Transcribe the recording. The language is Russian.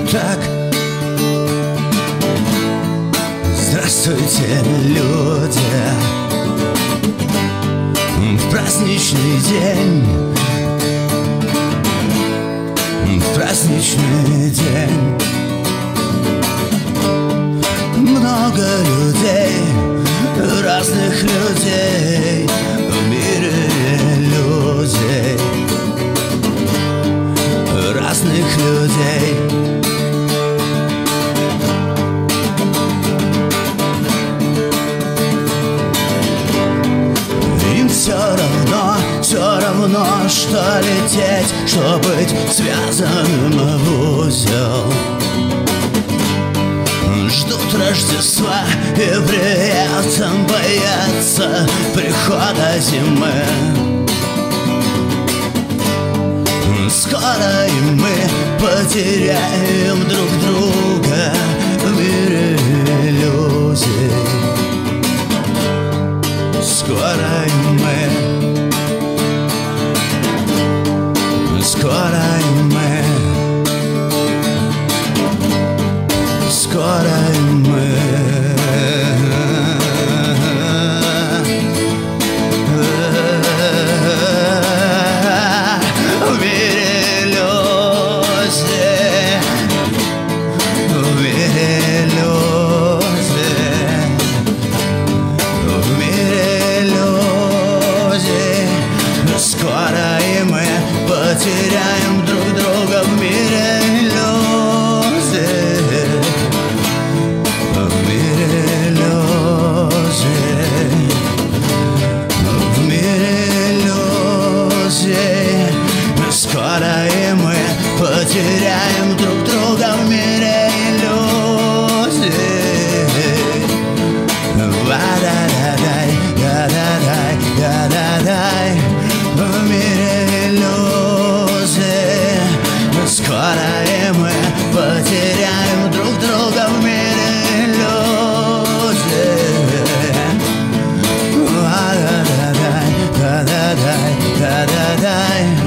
так. Здравствуйте, люди, в праздничный день, в праздничный день. Много людей, разных людей, в мире людей, разных людей. Им все равно, что лететь, что быть связанным в узел. Ждут Рождества и при этом боятся прихода зимы. Скоро и мы потеряем друг друга в мире иллюзий. Скоро и мы, скоро и мы, скоро и мы. В мире иллюзий, в мире иллюзий, в мире иллюзий. Скоро и мы потеряем друг друга в мире иллюзий. В мире иллюзий, в мире иллюзий. Скоро и мы потеряем друг друга в мире иллюзий. Ва-да-да-дай, да-да-дай, да-да-дай. В мире иллюзий. Скоро и мы потеряем друг друга в мире иллюзий. Ва-да-да-дай, да-да-дай, да-да-дай.